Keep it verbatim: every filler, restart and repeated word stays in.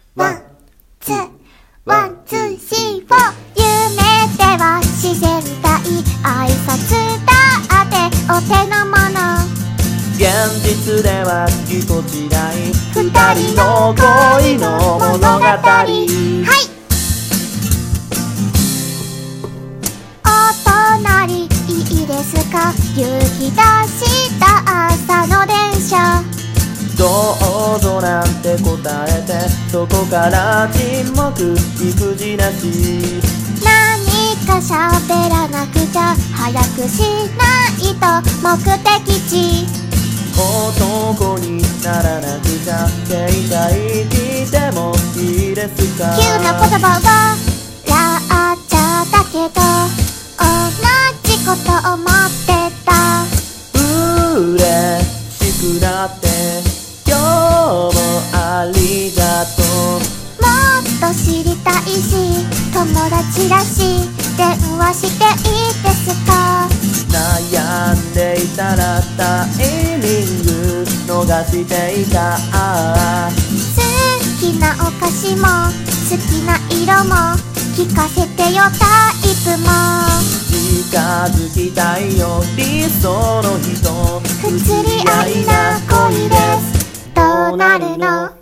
ワン、ツー、ワン、ツー、スリー、フォー。夢では自然体、挨拶だってお手の物。 現実ではぎこちない二人の恋の物語。はい。お隣いいですか？夕日出した朝の電車。 どうぞなんて答えて、そこから沈黙育児なし。 何か喋らなくちゃ、早くしないと目的地。 男にならなくちゃ、携帯聞いてもいいですか？ 急な言葉が笑っちゃったけど、同じこと思ってた。 嬉しくなって今日もありがとう。 もっと知りたいし、友達らしい電話していいですか？ 悩んでいたらタイミング逃していた。 好きなお菓子も好きな色も聞かせてよタイプも。 近づきたいよ理想の人。 不釣り合いな恋です。どうなるの？